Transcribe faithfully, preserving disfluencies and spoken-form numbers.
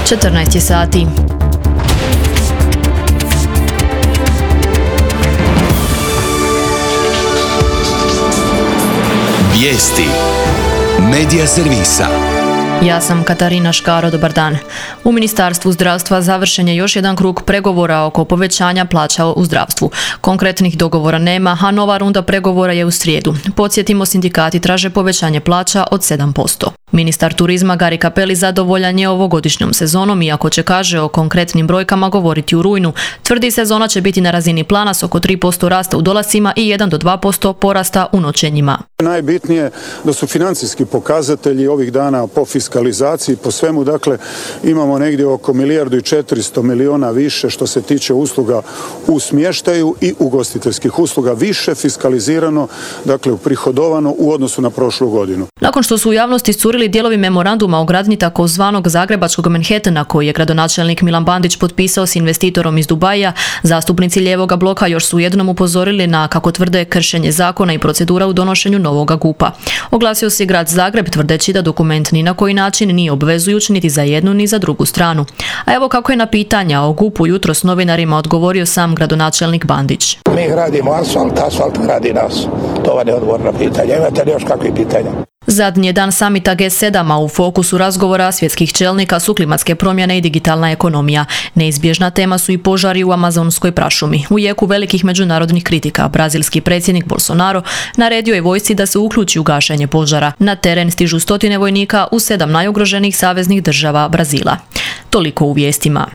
četrnaest je sati. Vijesti Medija servisa. Ja sam Katarina Škaro, dobar dan. U Ministarstvu zdravstva završen je još jedan krug pregovora oko povećanja plaća u zdravstvu. Konkretnih dogovora nema, a nova runda pregovora je u srijedu. Podsjetimo, sindikati traže povećanje plaća od sedam posto. Ministar turizma Gari Cappelli zadovoljan je ovogodišnjom sezonom, iako će, kaže, o konkretnim brojkama govoriti u rujnu. Tvrdi, sezona će biti na razini plana s oko tri posto rasta u dolascima i jedan do dva posto porasta u noćenjima. Najbitnije da su financijski pokazatelji ovih dana po fiskalizaciji, po svemu, dakle, imamo negdje oko milijardu i četiristo miliona više što se tiče usluga u smještaju i ugostiteljskih usluga, više fiskalizirano, dakle, uprihodovano u odnosu na prošlu godinu. Nakon što su u javnosti iscurili dijelovi memoranduma o gradnji takozvanog zagrebačkog Manhattana koji je gradonačelnik Milan Bandić potpisao s investitorom iz Dubaija, zastupnici lijevoga bloka još su jednom upozorili na, kako tvrde, kršenje zakona i procedura u donošenju novoga G U P-a. Oglasio se grad Zagreb tvrdeći da dokument ni na koji način nije obvezujuć niti za jednu ni za drugu stranu. A evo kako je na pitanja o G U P-u jutros novinarima odgovorio sam gradonačelnik Bandić. Mi gradimo asfalt, asfalt gradi nas. To vam je odgovor na pitanje. Imate li još kakvih pitanja? Zadnji je dan samita G sedam, a u fokusu razgovora svjetskih čelnika su klimatske promjene i digitalna ekonomija. Neizbježna tema su i požari u amazonskoj prašumi. U jeku velikih međunarodnih kritika, brazilski predsjednik Bolsonaro naredio je vojsci da se uključi u gašenje požara. Na teren stižu stotine vojnika u sedam najugroženijih saveznih država Brazila. Toliko u vijestima.